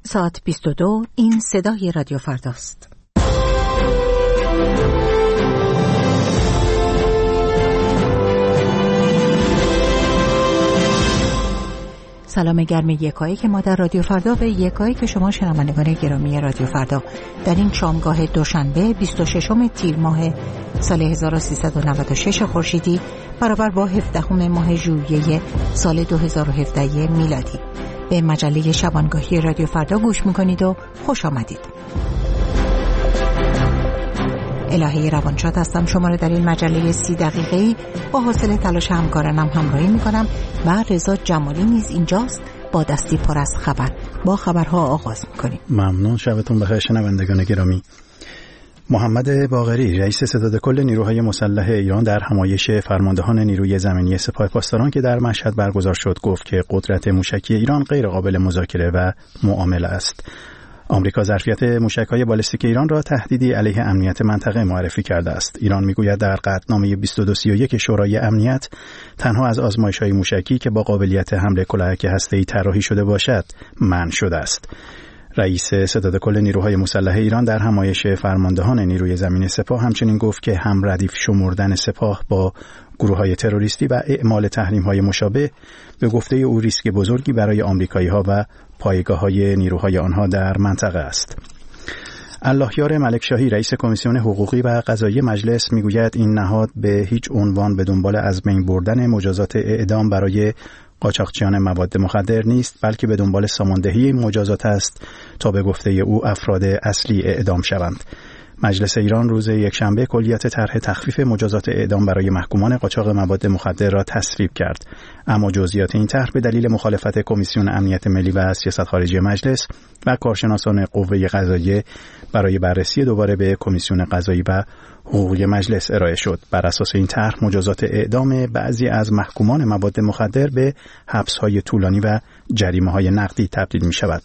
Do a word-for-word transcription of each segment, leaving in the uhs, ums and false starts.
ساعت بیست و دو. این صدای رادیو فرداست. سلام گرم یکایی که ما در رادیو فردا و یکایی که شما شنوندگان گرامی رادیو فردا در این شامگاه دوشنبه بیست و ششم تیر ماه سال هزار و سیصد و نود و شش خورشیدی برابر با هفدهم ماه ژوئیه سال دو هزار و هفده میلادی به مجله شبانگاهی رادیو فردا گوش میکنید و خوش آمدید. الهه روانشاد هستم. شما رو در این مجله سی دقیقه‌ای با حاصل تلاش همکارانم همراهی میکنم و رضا جمالی نیز اینجاست با دستی پر از خبر. با خبرها آغاز میکنیم. ممنون. شبتون بخیر شنوندگان گرامی. محمد باقری رئیس ستاد کل نیروهای مسلح ایران در همایش فرماندهان نیروی زمینی سپاه پاسداران که در مشهد برگزار شد گفت که قدرت موشکی ایران غیر قابل مذاکره و معامله است. آمریکا ظرفیت موشک‌های بالستیک ایران را تهدیدی علیه امنیت منطقه معرفی کرده است. ایران میگوید در قطعنامه بیست و دو سی و یک شورای امنیت تنها از آزمایش‌های موشکی که با قابلیت حمله کلاهک هسته‌ای طراحی شده باشد منع شده است. رئیس ستاد کل نیروهای مسلح ایران در همایش فرماندهان نیروی زمینی سپاه همچنین گفت که هم ردیف شمردن سپاه با گروه‌های تروریستی و اعمال تحریم‌های مشابه به گفته او ریسک بزرگی برای آمریکایی‌ها و پایگاه‌های نیروهای آنها در منطقه است. اللهیار ملکشاهی رئیس کمیسیون حقوقی و قضایی مجلس میگوید این نهاد به هیچ عنوان به دنبال از بین بردن مجازات اعدام برای قاچاقچیان مواد مخدر نیست، بلکه به دنبال ساماندهی مجازات است تا به گفته او افراد اصلی اعدام شوند. مجلس ایران روز یکشنبه کلیات طرح تخفیف مجازات اعدام برای محکومان قاچاق مواد مخدر را تصویب کرد، اما جزئیات این طرح به دلیل مخالفت کمیسیون امنیت ملی و سیاست خارجی مجلس و کارشناسان قوه قضاییه برای بررسی دوباره به کمیسیون قضایی و حقوقی مجلس ارائه شد. بر اساس این طرح مجازات اعدام بعضی از محکومان مواد مخدر به حبس‌های طولانی و جریمه‌های نقدی تبدیل می‌شود.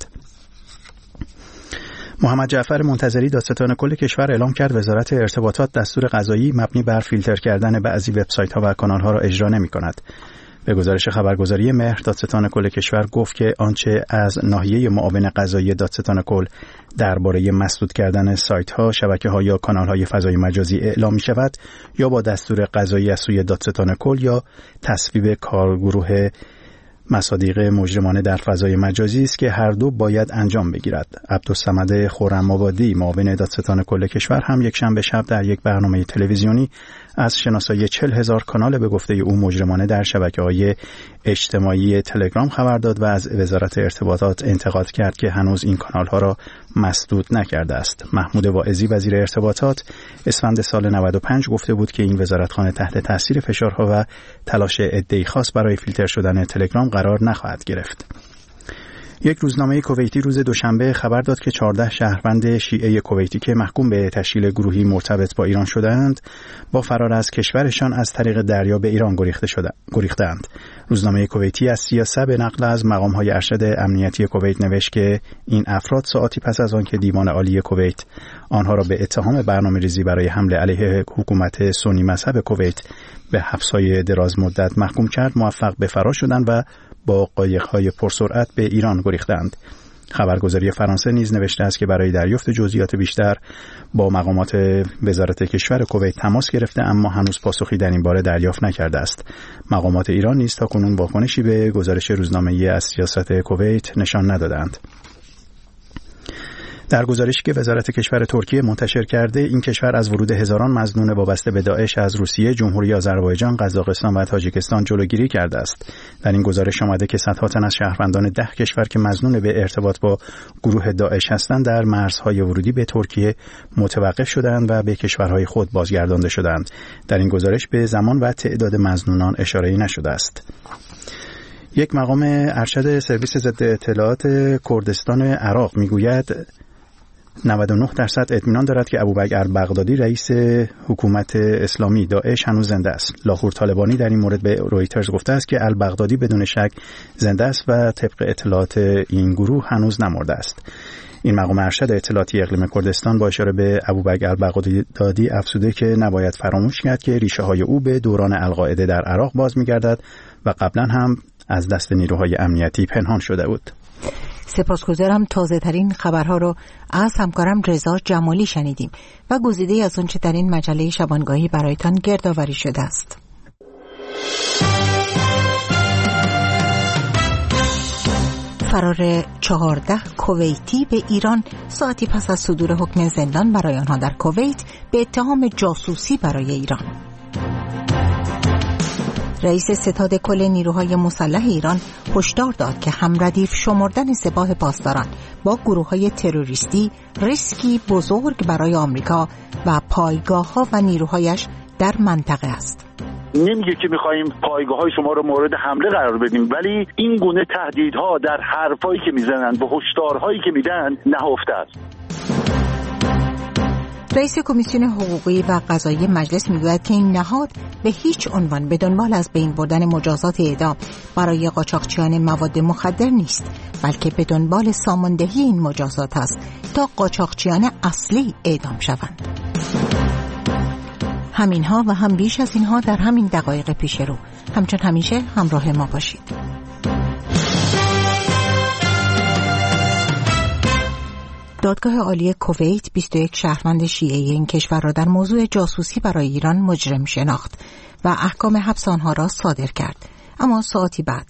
محمد جعفر منتظری دادستان کل کشور اعلام کرد وزارت ارتباطات دستور قضایی مبنی بر فیلتر کردن بعضی وبسایت‌ها و کانال‌ها را اجرا نمی‌کند. به گزارش خبرگزاری مهر دادستان کل کشور گفت که آنچه از ناحیه معاون قضایی دادستان کل درباره مسدود کردن سایت‌ها، شبکه‌ها یا کانال‌های فضای مجازی اعلام می‌شود یا با دستور قضایی از سوی دادستان کل یا تصویب کارگروه مصادیق مجرمانه در فضای مجازی است که هر دو باید انجام بگیرد. عبدالصمد خرم‌آبادی معاون دادستان کل کشور هم یک شنبه شب در یک برنامه تلویزیونی از شناسایی چهل هزار کانال به گفته او مجرمانه در شبکه‌های اجتماعی تلگرام خبر داد و از وزارت ارتباطات انتقاد کرد که هنوز این کانال‌ها را مسدود نکرده است. محمود واعظی وزیر ارتباطات اسفند سال نود و پنج گفته بود که این وزارتخانه تحت تاثیر فشارها و تلاش عده‌ای خاص برای فیلتر شدن تلگرام قرار نخواهد گرفت. یک روزنامه کویتی روز دوشنبه خبر داد که چهارده شهروند شیعه کویتی که محکوم به تشکیل گروهی مرتبط با ایران شدند با فرار از کشورشان از طریق دریا به ایران گریخته شدند گریختند. روزنامه کویتی از سیاست به نقل از مقام‌های ارشد امنیتی کویت نوشت که این افراد ساعتی پس از آن که دیوان عالی کویت آنها را به اتهام برنامه‌ریزی برای حمله علیه حکومت سنی مذهب کویت به حبس‌های دراز مدت محکوم کرد، موفق به فرار شدند و با قایق‌های پرسرعت به ایران گریختند. خبرگزاری فرانسه نیز نوشته است که برای دریافت جزئیات بیشتر با مقامات وزارت کشور کویت تماس گرفته اما هنوز پاسخی در این باره دریافت نکرده است. مقامات ایران نیز تاکنون واکنشی به گزارش روزنامه‌ای از سیاست کویت نشان ندادند. در گزارشی که وزارت کشور ترکیه منتشر کرده، این کشور از ورود هزاران مظنون وابسته به داعش از روسیه، جمهوری آذربایجان، قزاقستان و تاجیکستان جلوگیری کرده است. در این گزارش آمده که صدها تن از شهروندان ده کشور که مظنون به ارتباط با گروه داعش هستند در مرزهای ورودی به ترکیه متوقف شدند و به کشورهای خود بازگردانده شدند. در این گزارش به زمان و تعداد مظنونان اشاره‌ای نشده است. یک مقام ارشد سرویس ضد اطلاعات کردستان عراق میگوید نود و نه درصد اطمینان دارد که ابوبکر البغدادی رئیس حکومت اسلامی داعش هنوز زنده است. لاهور طالبانی در این مورد به رویترز گفته است که البغدادی بدون شک زنده است و طبق اطلاعات این گروه هنوز نمرده است. این مقام ارشد اطلاعاتی اقلیم کردستان با اشاره به ابوبکر البغدادی افزوده که نباید فراموش کرد که ریشه های او به دوران القاعده در عراق باز می‌گردد و قبلا هم از دست نیروهای امنیتی پنهان شده بود. سپاسگزارم. تازه ترین خبرها رو از همکارم رضا جمالی شنیدیم و گزیده از آنچه در این مجله شبانگاهی برایتان گردآوری شده است. فرار چهارده کویتی به ایران ساعتی پس از صدور حکم زندان برای آنها در کویت به اتهام جاسوسی برای ایران. رئیس ستاد کل نیروهای مسلح ایران هشدار داد که همردیف شمردن سپاه پاسداران با گروه‌های تروریستی ریسکی بزرگ برای آمریکا و پایگاه‌ها و نیروهایش در منطقه است. نمیگه که میخواییم پایگاه‌های شما رو مورد حمله قرار بدیم، ولی این گونه تهدیدها در حرفایی که میزنن و هشدارهایی که میدن نهفته است. رئیس کمیسیون حقوقی و قضایی مجلس میگوید که این نهاد به هیچ عنوان به دنبال از بین بردن مجازات اعدام برای قاچاقچیان مواد مخدر نیست، بلکه به دنبال ساماندهی این مجازات است تا قاچاقچیان اصلی اعدام شوند. همینها و هم بیش از اینها در همین دقایق پیش رو. همچون همیشه همراه ما باشید. دادگاه عالی کویت بیست و یک شهروند شیعه این کشور را در موضوع جاسوسی برای ایران مجرم شناخت و احکام حبس آنها را صادر کرد. اما ساعتی بعد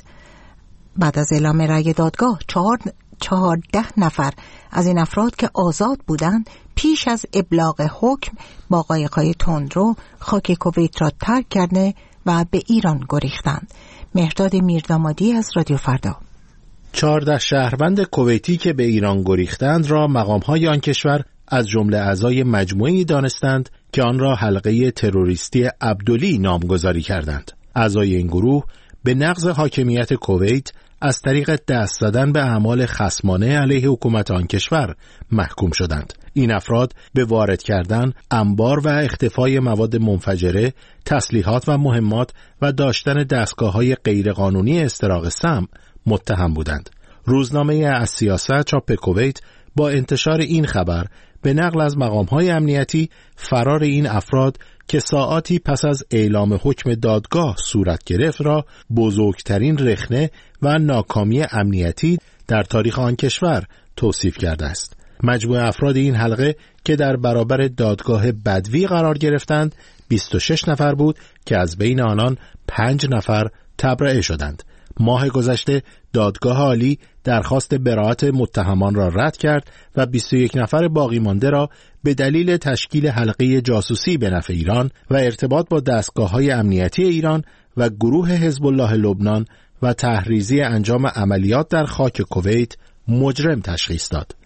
بعد از اعلام رأی دادگاه چهار چهارده نفر از این افراد که آزاد بودند پیش از ابلاغ حکم با قایق‌های تندرو خاک کویت را ترک کرده و به ایران گریختند. مهرداد میردامادی از رادیو فردا. چهارده شهروند کویتی که به ایران گریختند را مقام‌های آن کشور از جمله اعضای مجموعه‌ای دانستند که آن را حلقه تروریستی عبدلی نامگذاری کردند. اعضای این گروه به نقض حاکمیت کویت از طریق دست زدن به اعمال خصمانه علیه حکومت آن کشور محکوم شدند. این افراد به وارد کردن، انبار و اختفای مواد منفجره، تسلیحات و مهمات و داشتن دستگاه‌های غیرقانونی استراق سم متهم بودند. روزنامه السیاسه چاپ کویت با انتشار این خبر به نقل از مقام‌های امنیتی فرار این افراد که ساعاتی پس از اعلام حکم دادگاه صورت گرفت را بزرگترین رخنه و ناکامی امنیتی در تاریخ آن کشور توصیف کرده است. مجموع افراد این حلقه که در برابر دادگاه بدوی قرار گرفتند بیست و شش نفر بود که از بین آنان پنج نفر تبرئه شدند. ماه گذشته دادگاه عالی درخواست براءت متهمان را رد کرد و بیست و یک نفر باقی مانده را به دلیل تشکیل حلقه جاسوسی به نفع ایران و ارتباط با دستگاه‌های امنیتی ایران و گروه حزب الله لبنان و تحریزی انجام عملیات در خاک کویت مجرم تشخیص داد.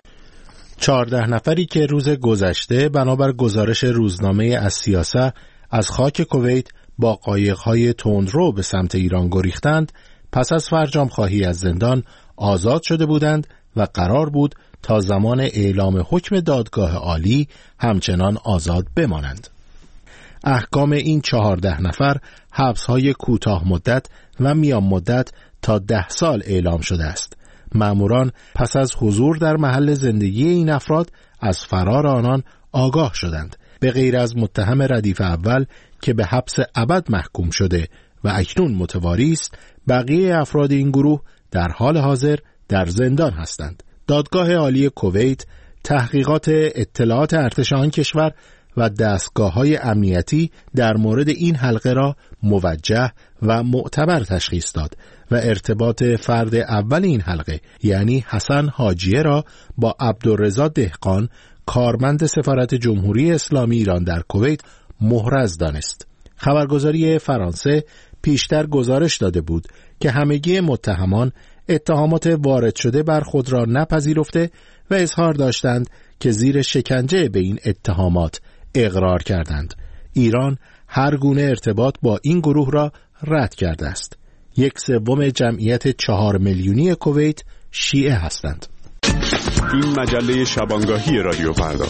چهارده نفری که روز گذشته بنابر گزارش روزنامه السیاسه از خاک کویت با قایق‌های تندرو به سمت ایران گریختند، پس از فرجام خواهی از زندان آزاد شده بودند و قرار بود تا زمان اعلام حکم دادگاه عالی همچنان آزاد بمانند. احکام این چهارده نفر حبس‌های کوتاه مدت و میان مدت تا ده سال اعلام شده است. ماموران پس از حضور در محل زندگی این افراد از فرار آنان آگاه شدند. به غیر از متهم ردیف اول که به حبس ابد محکوم شده و اکنون متواری است، بقیه افراد این گروه در حال حاضر در زندان هستند. دادگاه عالی کویت تحقیقات اطلاعات ارتش آن کشور و دستگاه‌های امنیتی در مورد این حلقه را موجه و معتبر تشخیص داد و ارتباط فرد اول این حلقه یعنی حسن حاجیه را با عبدالرضا دهقان کارمند سفارت جمهوری اسلامی ایران در کویت محرز دانست. خبرگزاری فرانسه پیشتر گزارش داده بود که همگی متهمان اتهامات وارد شده بر خود را نپذیرفته و اظهار داشتند که زیر شکنجه به این اتهامات اقرار کردند. ایران هر گونه ارتباط با این گروه را رد کرده است. یک سوم جمعیت چهار میلیونی کویت شیعه هستند. این مجله شبانگاهی رادیو فردا.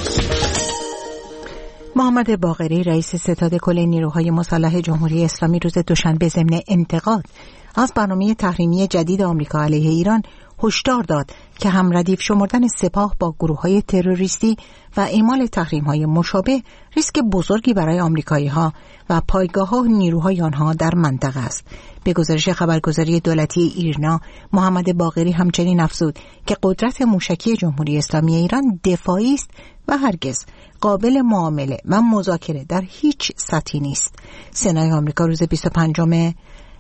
محمد باقری رئیس ستاد کل نیروهای مسلح جمهوری اسلامی روز دوشنبه ضمن انتقاد از برنامه تحریمی جدید آمریکا علیه ایران هشدار داد که هم ردیف شمردن سپاه با گروه‌های تروریستی و اعمال تحریم‌های مشابه ریسک بزرگی برای آمریکایی‌ها و پایگاه‌ها و نیروهای آنها در منطقه است. به گزارش خبرگزاری دولتی ایرنا، محمد باقری همچنین افزود که قدرت موشکی جمهوری اسلامی ایران دفاعی است و هرگز قابل معامله و مذاکره در هیچ سطحی نیست. سنای آمریکا روز بیست و پنجم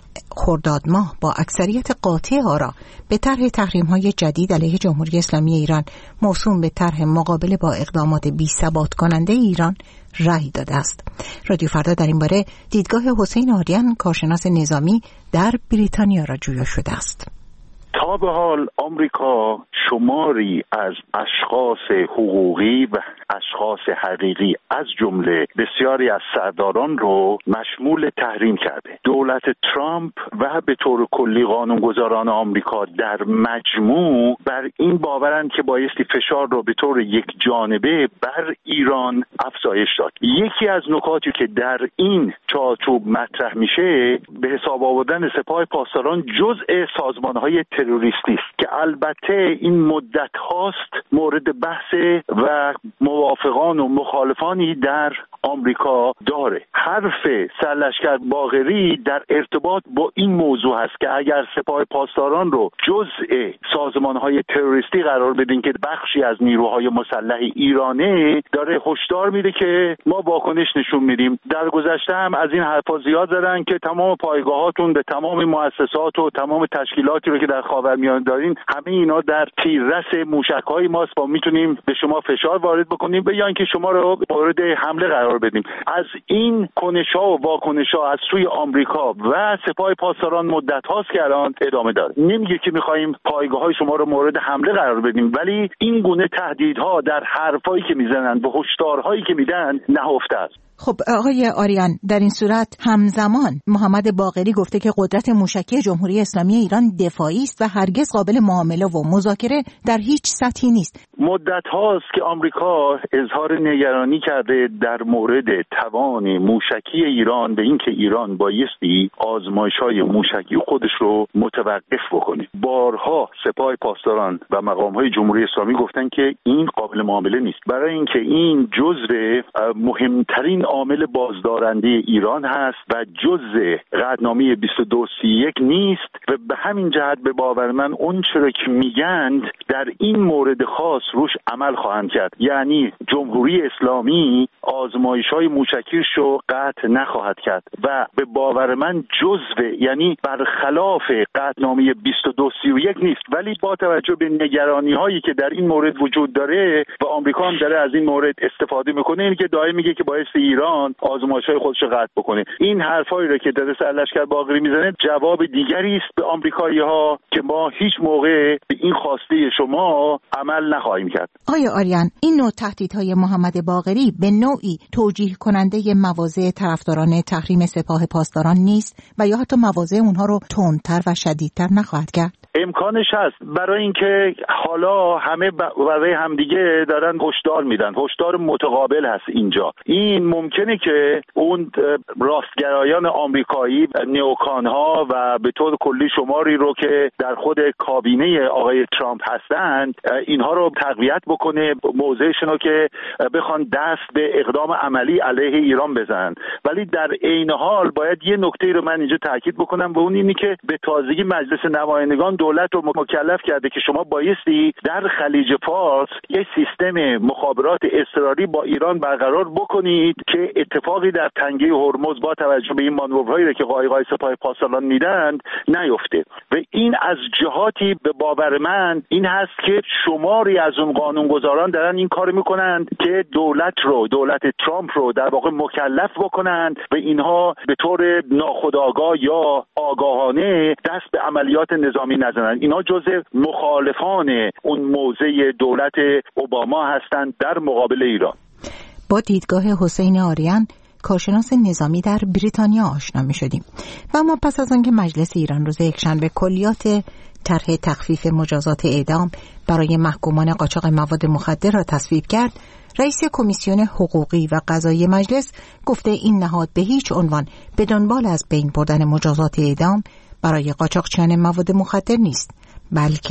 خرداد ماه با اکثریت قاطع آرا به طرح تحریم‌های جدید علیه جمهوری اسلامی ایران موسوم به طرح مقابله با اقدامات بی‌ثبات کننده ایران رأی داده است. رادیو فردا در این باره دیدگاه حسین آریان، کارشناس نظامی در بریتانیا را جویا شده است. تا به حال آمریکا شماری از اشخاص حقوقی و اشخاص حقیقی از جمله بسیاری از سرداران رو مشمول تحریم کرده. دولت ترامپ و به طور کلی قانونگذاران آمریکا در مجموع بر این باورند که بایستی فشار رو به طور یک جانبه بر ایران افزایش داد. یکی از نکاتی که در این چارچوب مطرح میشه به حساب آوردن سپاه پاسداران جزء سازمان‌های تروریستی است که البته این مدت هاست مورد بحث و موافقان و مخالفانی در آمریکا داره. حرف سرلشکر باقری در ارتباط با این موضوع هست که اگر سپاه پاسداران رو جزء سازمان‌های تروریستی قرار بدین که بخشی از نیروهای مسلح ایرانه، داره هشدار میده که ما واکنش نشون میدیم. در گذشته هم از این حرفا زیاد زدن که تمام پایگاهاتون به تمام مؤسسات و تمام تشکیلاتی رو که در خاورمیانه دارین، همه اینا در تیررس موشک‌های ماست، ما میتونیم به شما فشار وارد بکنیم به یا اینکه شما رو مورد حمله قرار بدیم. از این کنش‌ها و واکنش‌ها از سوی آمریکا و سپاه پاسداران مدت هاست که الان ادامه داره. نمیگه که می‌خوایم پایگاه‌های شما رو مورد حمله قرار بدیم، ولی این گونه تهدیدها در حرفایی که میزنن و هشدارهایی که میدن نهفته است. خب آقای آریان، در این صورت همزمان محمد باقری گفته که قدرت موشکی جمهوری اسلامی ایران دفاعی است و هرگز قابل معامله و مذاکره در هیچ سطحی نیست. مدت هاست که آمریکا اظهار نگرانی کرده در مورد توان موشکی ایران، به اینکه ایران بایستی آزمایش‌های موشکی خودش رو متوقف بکنه. بارها سپاه پاسداران و مقام‌های جمهوری اسلامی گفتن که این قابل معامله نیست، برای اینکه این جزء مهمترین عامل بازدارنده ایران هست و جزء قطعنامه بیست و دو سی و یک نیست و به همین جهت به باور من اون چرا که میگند در این مورد خاص روش عمل خواهند کرد. یعنی جمهوری اسلامی آزمایش‌های موشکیش رو قطع نخواهد کرد و به باور من جزء، یعنی برخلاف قطعنامه بیست و دو سی و یک نیست، ولی با توجه به نگرانی‌هایی که در این مورد وجود داره و آمریکا هم داره از این مورد استفاده میکنه، این که دائم میگه که باعث ایران آزمایش‌های خودش رو قطع بکنه. این حرفایی رو که در سرلشکر باقری میزنه جواب دیگری است به آمریکایی‌ها که ما هیچ موقع به این خواسته شما عمل نخواهیم کرد. آیا آریان، این نوع تهدیدهای محمد باقری به نوعی توجیه کننده مواضع طرفداران تحریم سپاه پاسداران نیست و یا حتی مواضع اونها رو تندتر و شدیدتر نخواهد کرد؟ امکانش هست، برای اینکه حالا همه برای همدیگه دارن هشدار میدن، هشدار متقابل هست اینجا. این ممکنه که اون راستگرایان آمریکایی، نیوکانها و به طور کلی شماری رو که در خود کابینه آقای ترامپ هستند، اینها رو تقویت بکنه، موضعشون رو که بخوان دست به اقدام عملی علیه ایران بزنن. ولی در عین حال باید یه نکته رو من اینجا تاکید بکنم و اون اینی که به تازگی مجلس نمایندگان دولت رو مکلف کرده که شما بایستی در خلیج فارس یک سیستم مخابرات اضطراری با ایران برقرار بکنید که اتفاقی در تنگه هرمز با توجه به این مانورهایی که قایق‌های سپاه پاسداران میدند نیفته. و این از جهاتی به باور من این هست که شماری از اون قانونگذاران دارن این کار میکنند که دولت رو، دولت ترامپ رو در واقع مکلف بکنند و اینها به طور ناخودآگاه یا آگاهانه دست به عملیات نظامی نزنند. اینا جزء مخالفان اون موضع دولت اوباما هستند در مقابل ایران. با دیدگاه حسین آریان، کارشناس نظامی در بریتانیا آشنا می شدیم. و اما پس از آنکه مجلس ایران روز یکشنبه کلیات طرح تخفیف مجازات اعدام برای محکومان قاچاق مواد مخدر را تصویب کرد، رئیس کمیسیون حقوقی و قضایی مجلس گفته این نهاد به هیچ عنوان به دنبال از بین بردن مجازات اعدام برای قاچاقچیان مواد مخدر نیست، بلکه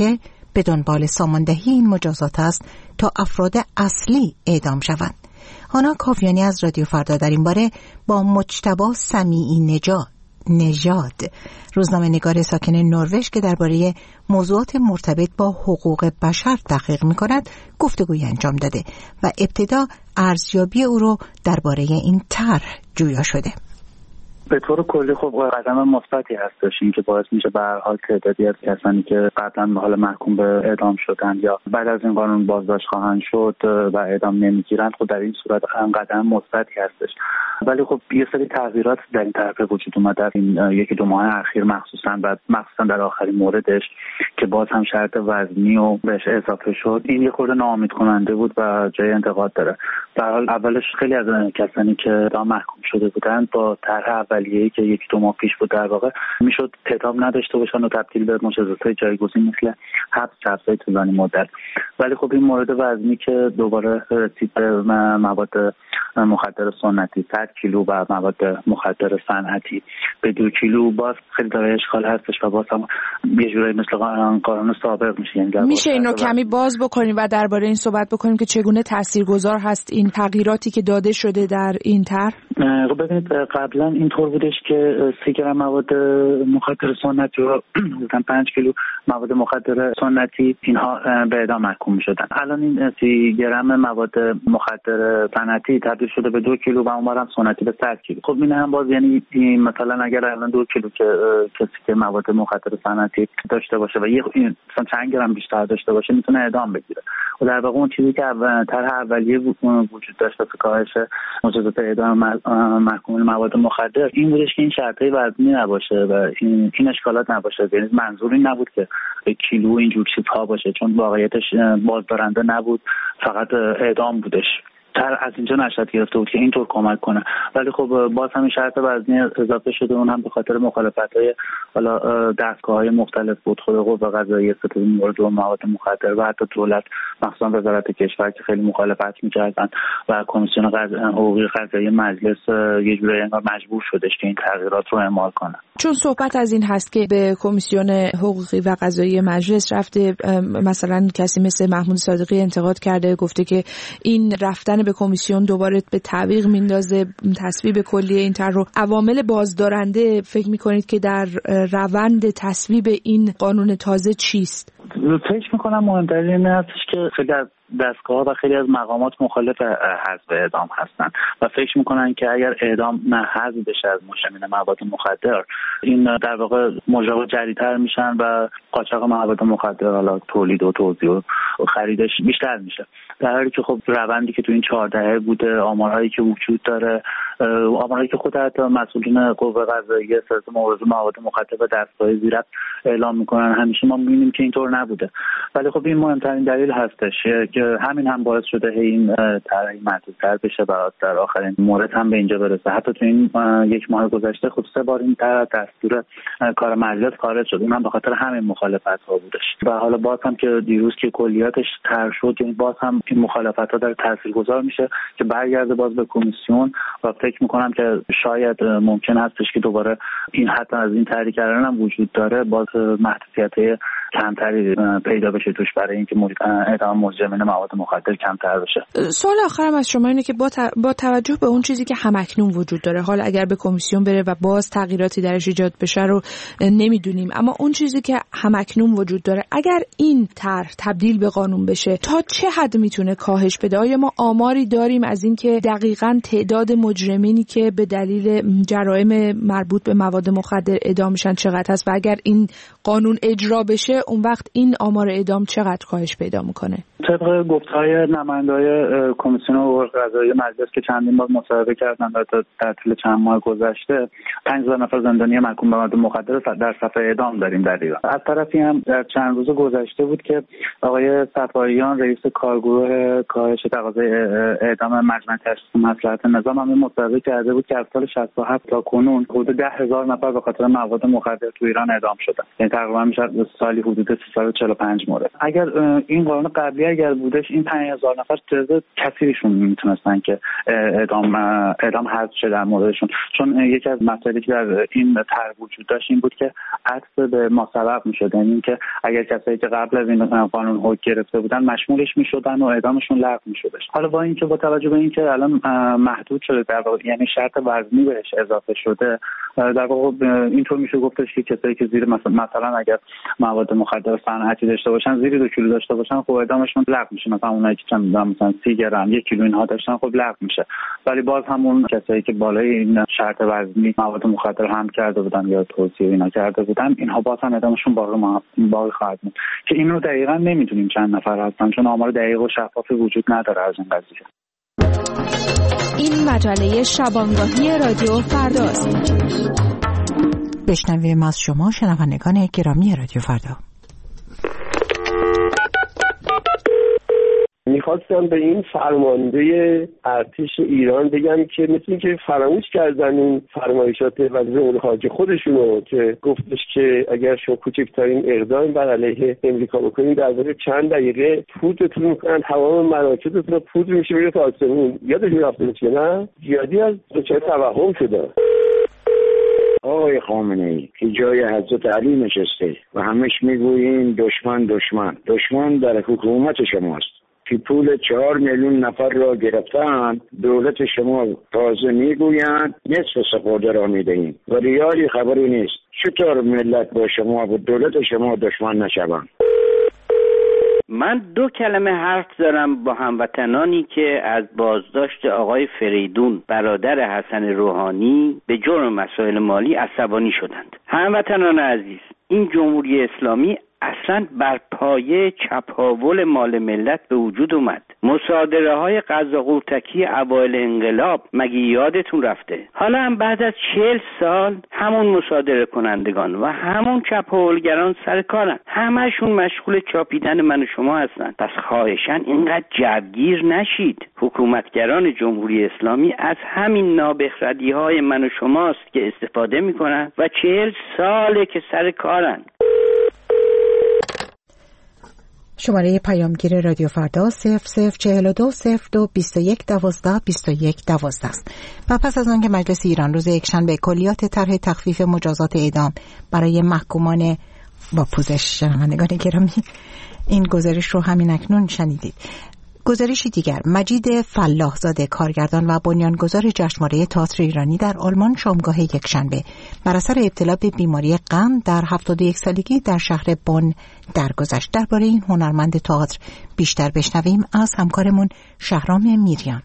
به دنبال ساماندهی این مجازات است تا افراد اصلی اعدام شوند. هانا کاویانی از رادیو فردا در این باره با مجتبی سمیعی نژاد نژاد روزنامه‌نگار ساکن نروژ که درباره موضوعات مرتبط با حقوق بشر تحقیق می‌کند گفتگوی انجام داده و ابتدا ارزیابی او رو درباره این طرح جویا شده. به طور کلی خب قدم مثبتی هستش، این که باعث میشه به هر حال تعدادی از کسانی که قبلا به حال محکوم به اعدام شدن یا بعد از این قانون بازداشت خواهند شد و اعدام نمیگیرند، خب در این صورت قدم مثبتی هستش. ولی خب یه سری تغییرات در این طرح وجود اومده در این یکی دو ماه اخیر، مخصوصا و مخصوصا در آخرین موردش که باز هم شرط وزنی و بهش اضافه شد. این یه خورده ناامید کننده بود و جای انتقاد داره. در حال اولش خیلی از کسانی که اعدام محکوم شده بودند با طرح اولیه‌ای که یکی دو ماه پیش بود در واقع میشد اعدام نداشته باشن و تبدیل به مجازات جایگزین مثل حبس، حبس طولانی مدت. ولی خب این مورد وزنی که دوباره رسید به مواد مخدر سنتی صد کیلو و مواد مخدر صنعتی به دو کیلو، باز خیلی داره اشکال هستش و باز هم یه جورایی مثل قانون سابق میشه. یعنی میشه اینو کمی باز بکنیم و درباره این صحبت بکنیم که چگونه تاثیرگذار هست این تغییراتی که داده شده در این طرح؟ خب ببینید قبلا اینطور بودش که سی گرم مواد مخدر سنتی و پنج کیلو مواد مخدر سنتی اینها به اعدام محکوم می‌شدن. الان این سی گرم مواد مخدر صنعتی تبدیل شده به دو کیلو و اونورم سنتی به صد کیلو. خب این هم باز یعنی مثلا اگر الان دو کیلو که کسی که مواد مخدر صنعتی داشته باشه و یه مثلا چند گرم بیشتر داشته باشه میتونه اعدام بگیره. و در واقع اون چیزی که طرح اولیه وجود داشت واسه کاهش مجازات اعدام محکوم مواد مخدر این بودش که این شرطای وزنی نباشه و این این اشکالات نباشه. یعنی منظور این نبود که کیلو اینجور چیزها باشه، چون واقعیتش بازدارنده نبود، فقط اعدام بودش. تر از اینجا نشأت گرفته بود که اینطور کمک کنه. ولی خب باز همین شرط وزنی اضافه شده، اون هم به خاطر مخالفت‌های حالا دستگاه‌های مختلف بود، خود قوه قضاییه، ستاد مورد و مواد مخدر و حتی دولت، مخصوصا وزارت کشور که خیلی مخالفت می‌کردن و کمیسیون حقوقی قضایی مجلس یه جوری انگار مجبور شدش که این تغییرات رو اعمال کنه. چون صحبت از این هست که به کمیسیون حقوقی و قضایی مجلس رفته، مثلا کسی مثل محمود صادقی انتقاد کرده، گفته که این رفتن به کمیسیون دوباره به تعویق میندازه تصویب کلی این طرح رو. عوامل بازدارنده فکر میکنید که در روند تصویب این قانون تازه چیست؟ فکر میکنم مهمترین این هستش که خیلی از دستگاه و خیلی از مقامات مخالف حذف اعدام هستن و فکر میکنن که اگر اعدام نه حذف بشه از مشامین مواد مخدر، این در واقع مجرم جری‌تر میشن و قاچاق مواد مخدر، حالا تولید و توزیع و خریدش بیشتر میشه. در حالی که خب روندی که تو این چهار دهه بوده، آمارهایی که وجود داره، آمارهایی که خود حتی مسئولین قوه قضاییه، ستاد مورد مواد مخدر و دستگاه زیرک اعلام میکنن، همیشه ما میبینیم که اینطور نبوده. ولی خب این مهمترین دلیل هستش که همین هم باعث شده این طرح محدودتر بشه و در آخرین مورد هم به اینجا برسه. حتی تو این یک ماه گذشته خب سه بار این طرح دستور کار مجلس خارج شد، اونم به خاطر همین مخالفت‌ها بودش. و حالا باز هم که دیروز که کلیاتش طرح شد، یعنی باز هم این مخالفت‌ها در تاثیرگذار میشه که برگرده باز به کمیسیون و فکر می‌کنم که شاید ممکن هستش که دوباره این حتی از این طرحی کردن هم وجود داره، باز محدودیت‌های کمتری پیدا بشه توش برای اینکه اعدام مجرمین مواد مخدر کمتر بشه. سوال آخرم از شما اینه که با, ت... با توجه به اون چیزی که همکنون وجود داره، حالا اگر به کمیسیون بره و باز تغییراتی درش ایجاد بشه رو نمیدونیم، اما اون چیزی که همکنون وجود داره اگر این طرح تبدیل به قانون بشه تا چه حد میتونه کاهش بده؟ آیا ما آماری داریم از اینکه دقیقاً تعداد مجرمینی که به دلیل جرایم مربوط به مواد مخدر اعدام میشن چقدر هست و اگر این قانون اجرا بشه اون وقت این آمار اعدام چقدر کاهش پیدا میکنه؟ طبق گفتهای نماینده‌های کمیسیون حقوق قضایی مجلس که چندین بار مصاحبه کردن در طول چند ماه گذشته، پنج هزار نفر زندانی محکوم به مواد مخدر در صفحه اعدام داریم در ایران. از طرفی هم در چند روز گذشته بود که آقای صفاییان رئیس کارگروه کاهش تقاضای اعدام مجمع تشخیص مصلحت نظام هم مصاحبه کرده بود که از سال شصت و هفت تا کنون حدود ده هزار نفر به خاطر مواد مخدر تو ایران اعدام شدن. یعنی تقریبا میشه سالی حدود سیصد و چهل و پنج مورد. اگر این قانون قبلی اگر بودش این پنج هزار نفر تعداد کثیرشون میتونستن که اعدام اعدام حذف شه در موردشون، چون یکی از مسائلی که در این طرح وجود داشت این بود که عطف به ما سبق میشد، یعنی که اگر کسایی که قبل از این قانون حکم گرفته بودن مشمولش میشدن و اعدامشون لغو میشدش. حالا با اینکه با توجه به اینکه الان محدود شده در واقع، یعنی شرط وزنی بهش اضافه شده، در واقع اینطور میشه گفتش که کسایی که زیر مثلا مثلا اگر مواد مخدر صنعتی داشته باشن، زیر دو کیلو داشته باشن، خب اعدامشون لغو میشه. مثلا اونایی که چند مثلا سی گرم یک کیلو اینها داشتن، خب لغو میشه. ولی باز همون کسایی که بالای این شرط وزنی مواد مخدر هم کرده بودن یا توصیه اینا کرده بودن، اینها باز هم اعدامشون باقی باقی خواهد بود که اینو دقیقاً نمیدونیم چند نفر هستن، چون آمار دقیق و شفافی وجود نداره از این قضیه. این مجله شبانگاهی رادیو فرداست. بشنویم از شما شنوندگان گرامی رادیو فردا. میخواستم به این فرمانده ارتش ایران بگم که مثل این که فراموش کردن این فرمایشات وزیر امور خارجه خودشونو که گفتش که اگر شما کوچکترین اقدام بر علیه امریکا بکنید در واقع چند دقیقه پودرتون میکنن، تمام مراکزتون رو پودر میشه میره تا آسمون. یادتون رفته چیه نه؟ زیادی از دچار توهم شده. آقای خامنه‌ای که جای حضرت علی نشسته و همش میگویین دشمن دشمن دشمن در حکومت شماست که پول چهار میلیون نفر را گرفتن. دولت شما تازه میگویند نصف سپرده را میدهیم و ریالی خبری نیست. چطور ملت با شما و دولت شما دشمن نشوند؟ من دو کلمه حرف دارم با هموطنانی که از بازداشت آقای فریدون برادر حسن روحانی به جرم مسائل مالی عصبانی شدند. هموطنان عزیز، این جمهوری اسلامی اصلا بر پایه چپاول مال ملت به وجود اومد. مصادره های غذا قورتکی اوایل انقلاب مگه یادتون رفته؟ حالا هم بعد از چهل سال همون مصادره کنندگان و همون چپاولگران سر کارن، همشون مشغول چاپیدن من و شما هستن. پس خواهشاً اینقدر جوگیر نشید. حکومتگران جمهوری اسلامی از همین نابخردی های من و شماست که استفاده میکنن و چهل ساله که سر کارن. شماره پیامگیر رادیو فردا صفر صفر چهل و دو صفر دو بیست و یک دوازده بیست و یک دوازده است. و پس از آن که مجلس ایران روز یکشنبه کلیات طرح تخفیف مجازات اعدام برای محکومان با پوزش شنوندگان گرامی، این گزارش رو همین اکنون شنیدید. گزارشی دیگر، مجید فلاحزاده کارگردان و بنیانگذار جشنواره تئاتر ایرانی در آلمان شامگاه یکشنبه بر اثر ابتلا به بیماری قند در هفتاد و یک سالگی در شهر بن درگذشت. درباره این هنرمند تئاتر بیشتر بشنویم از همکارمون شهرام میریان.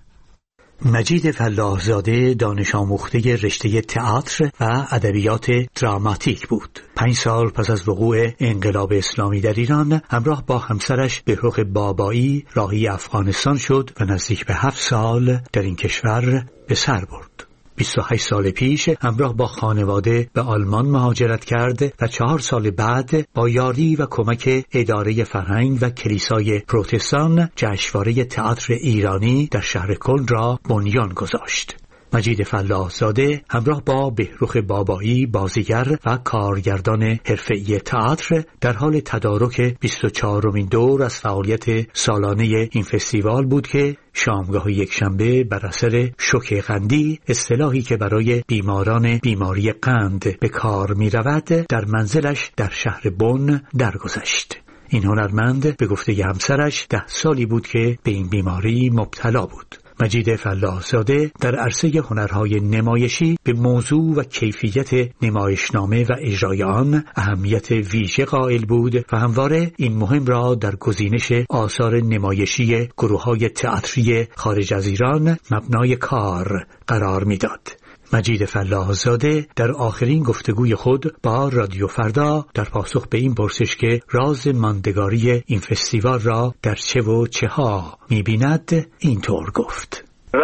مجید فلاحزاده دانش آموخته رشته تئاتر و ادبیات دراماتیک بود. پنج سال پس از وقوع انقلاب اسلامی در ایران همراه با همسرش بهروخ بابایی راهی افغانستان شد و نزدیک به هفت سال در این کشور به سر برد. بیست و هشت سال پیش همراه با خانواده به آلمان مهاجرت کرد و چهار سال بعد با یاری و کمک اداره فرهنگ و کلیسای پروتستان جشنواره تئاتر ایرانی در شهر کلن را بنیان گذاشت. مجید فلاحزاده همراه با بهروخ بابایی بازیگر و کارگردان حرفه‌ای تئاتر در حال تدارک بیست و چهارمین دور از فعالیت سالانه این فستیوال بود که شامگاه یکشنبه بر اثر شوک قندی، اصطلاحی که برای بیماران بیماری قند به کار می رود، در منزلش در شهر بن درگذشت. این هنرمند به گفته همسرش ده سالی بود که به این بیماری مبتلا بود. مجید فلاحزاده در عرصه هنرهای نمایشی به موضوع و کیفیت نمایشنامه و اجرای آن اهمیت ویژه قائل بود و همواره این مهم را در گزینش آثار نمایشی گروه‌های تئاتری خارج از ایران مبنای کار قرار می‌داد. مجید فلاحزاده در آخرین گفتگوی خود با رادیو فردا در پاسخ به این پرسش که راز ماندگاری این فستیوال را در چه و چه ها می‌بیند اینطور گفت: راز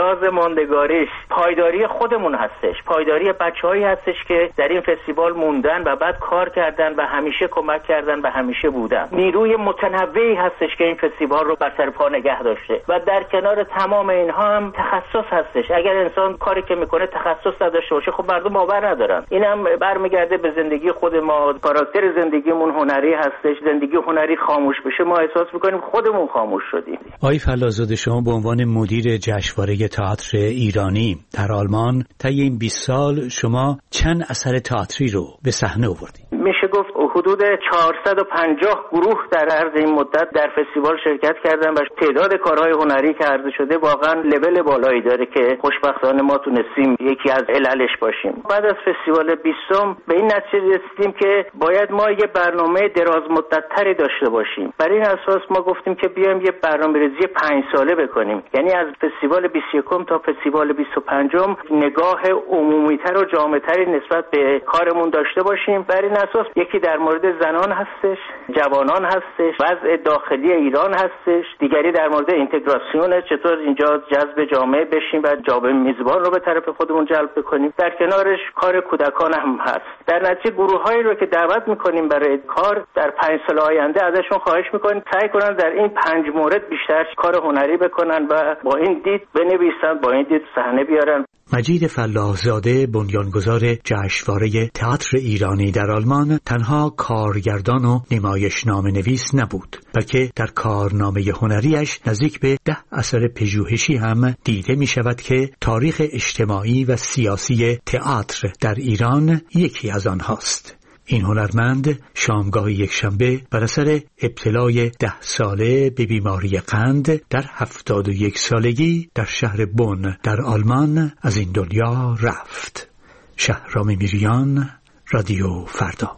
راز ماندگاریش پایداری خودمون هستش، پایداری بچه‌هایی هستش که در این فستیوال موندن و بعد کار کردن و همیشه کمک کردن و همیشه بودن. نیروی متنوعی هستش که این فستیوال رو بر سر پا نگه داشته و در کنار تمام اینها هم تخصص هستش. اگر انسان کاری که میکنه تخصص نداشته باشه خب مردم باور ندارن. اینم برمیگرده به زندگی خود ما. کاراکتر زندگیمون هنری هستش. زندگی هنری خاموش بشه ما احساس میکنیم خودمون خاموش شدیم. آقای فلاح‌زاده، شما به عنوان مدیر جشنواره تئاتر ایرانی در آلمان طی این بیست سال شما چند اثر تئاتری رو به صحنه آوردید؟ میشه گفت حدود چهارصد و پنجاه گروه در عرض این مدت در فستیوال شرکت کردن و تعداد کارهای هنری که عرضه شده واقعا لول بالایی داره که خوشبختانه ما تونستیم یکی از عللش باشیم. بعد از فستیوال بیستم به این نتیجه رسیدیم که باید ما یه برنامه دراز مدت‌تری داشته باشیم. برای این اساس ما گفتیم که بیایم یه برنامه‌ریزی پنج ساله بکنیم، یعنی از فستیوال بیست و یکم تا فستیوال بیست و پنجم نگاه عمومی‌تر و جامع‌تری نسبت به کارمون داشته باشیم. برای این اساس یکی در مورد زنان هستش، جوانان هستش، وضع داخلی ایران هستش، دیگری در مورد اینتگراسیون، چطور اینجا جذب جامعه بشیم و جامعه میزبان رو به طرف خودمون جلب بکنیم. در کنارش کار کودکان هم هست. در نتیجه گروه‌هایی رو که دعوت می‌کنیم برای کار در پنج سال آینده ازشون خواهش می‌کنیم سعی کنن در این پنج مورد بیشتر کار هنری بکنن و با این دید بنویسن، با این دید صحنه بیارن. مجید فلاح‌زاده، بنیانگذار جشنواره تئاتر ایرانی در آلمان، تنها کارگردان و نمایشنامه‌نویس نبود، بلکه در کارنامه هنریش نزدیک به ده اثر پژوهشی هم دیده می شود که تاریخ اجتماعی و سیاسی تئاتر در ایران یکی از آنهاست. این هنرمند شامگاه یکشنبه بر اثر ابتلای ده ساله به بیماری قند در هفتاد و یک سالگی در شهر بن در آلمان از این دنیا رفت. شهرام میریان، رادیو فردا.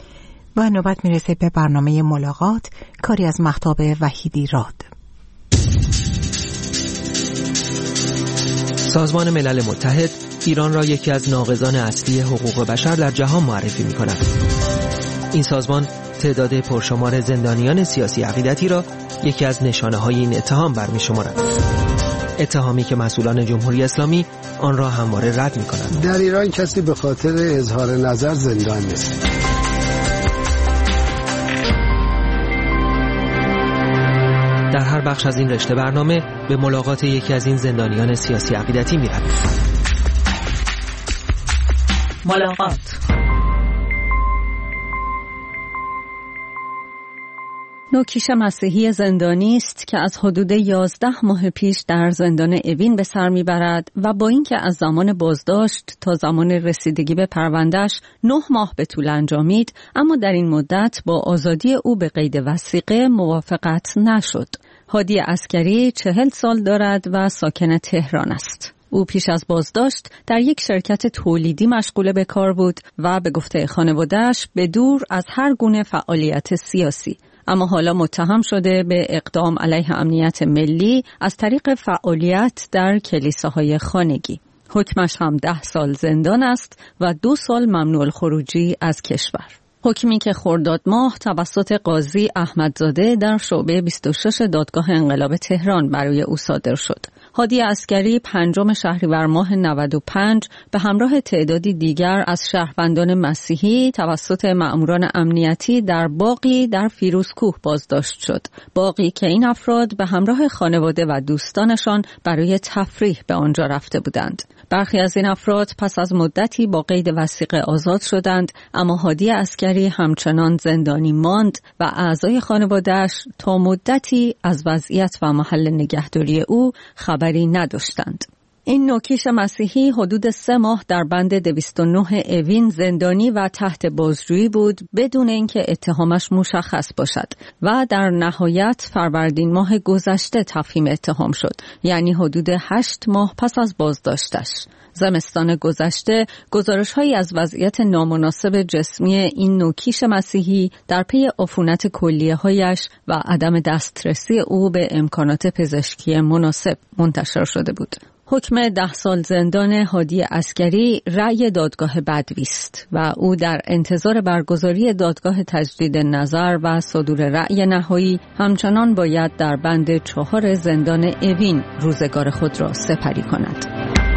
و نوبت میرسه به برنامه ملاقات، کاری از مهتاب وحیدی راد. سازمان ملل متحد ایران را یکی از ناقضان اصلی حقوق بشر در جهان معرفی می کند. این سازمان تعداد پرشمار زندانیان سیاسی عقیدتی را یکی از نشانه های این اتهام برمی شمارد. اتهامی که مسئولان جمهوری اسلامی آن را همواره رد می کنند. در ایران کسی به خاطر اظهار نظر زندان نیست. در هر بخش از این رشته برنامه به ملاقات یکی از این زندانیان سیاسی عقیدتی می رویم. ملاقات. نوکیش مسیحی زندانی است که از حدود یازده ماه پیش در زندان اوین به سر میبرد و با اینکه از زمان بازداشت تا زمان رسیدگی به پروندهش نه ماه به طول انجامید، اما در این مدت با آزادی او به قید وثیقه موافقت نشد. هادی عسکری چهل سال دارد و ساکن تهران است. او پیش از بازداشت در یک شرکت تولیدی مشغول به کار بود و به گفته خانواده‌اش به دور از هر گونه فعالیت سیاسی، اما حالا متهم شده به اقدام علیه امنیت ملی از طریق فعالیت در کلیساهای خانگی. حکمش هم ده سال زندان است و دو سال ممنوع الخروجی از کشور. حکمی که خرداد ماه توسط قاضی احمدزاده در شعبه بیست و شش دادگاه انقلاب تهران برای او صادر شد. هادی عسکری پنجم شهریور ماه نود و پنج به همراه تعدادی دیگر از شهروندان مسیحی توسط مأموران امنیتی در باغی در فیروزکوه بازداشت شد. باغی که این افراد به همراه خانواده و دوستانشان برای تفریح به آنجا رفته بودند. برخی از این افراد پس از مدتی با قید وثیقه آزاد شدند، اما هادی عسکری همچنان زندانی ماند و اعضای خانواده‌اش تا مدتی از وضعیت و محل نگهداری او خبری نداشتند. این نوکیش مسیحی حدود سه ماه در بند دویست و نه اوین زندانی و تحت بازجویی بود بدون اینکه اتهامش مشخص باشد و در نهایت فروردین ماه گذشته تفهیم اتهام شد، یعنی حدود هشت ماه پس از بازداشتش. زمستان گذشته گزارش‌هایی از وضعیت نامناسب جسمی این نوکیش مسیحی در پی عفونت کلیه‌هایش و عدم دسترسی او به امکانات پزشکی مناسب منتشر شده بود. حکم ده سال زندان هادی عسکری رأی دادگاه بدوی است و او در انتظار برگزاری دادگاه تجدید نظر و صدور رأی نهایی همچنان باید در بند چهار زندان اوین روزگار خود را سپری کند.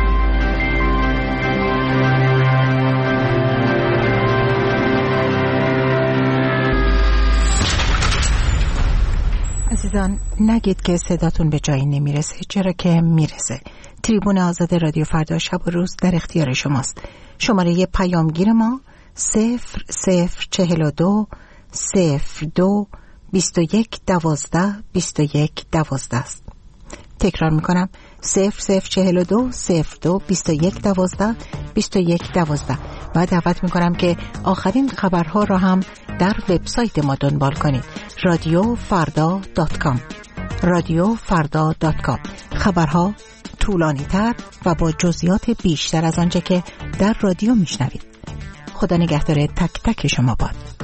عزیزان، نگید که صداتون به جایی نمیرسه، چرا که میرسه. تریبون آزاد رادیو فردا شب و روز در اختیار شماست. شماره پیامگیر ما صفر صفر چهل و دو صفر دو بیست و یک دوازده بیست و یک دوازده است. تکرار میکنم صفر صفر چهل و دو صفر دو بیست و یک دوازده بیست و یک دوازده. و دعوت میکنم که آخرین خبرها را هم در وبسایت ما دنبال کنید، رادیو فردا دات کام. رادیو فردا دات کام. خبرها طولانی تر و با جزئیات بیشتر از آنچه که در رادیو میشنوید. خدا نگهدار تک تک شما باد.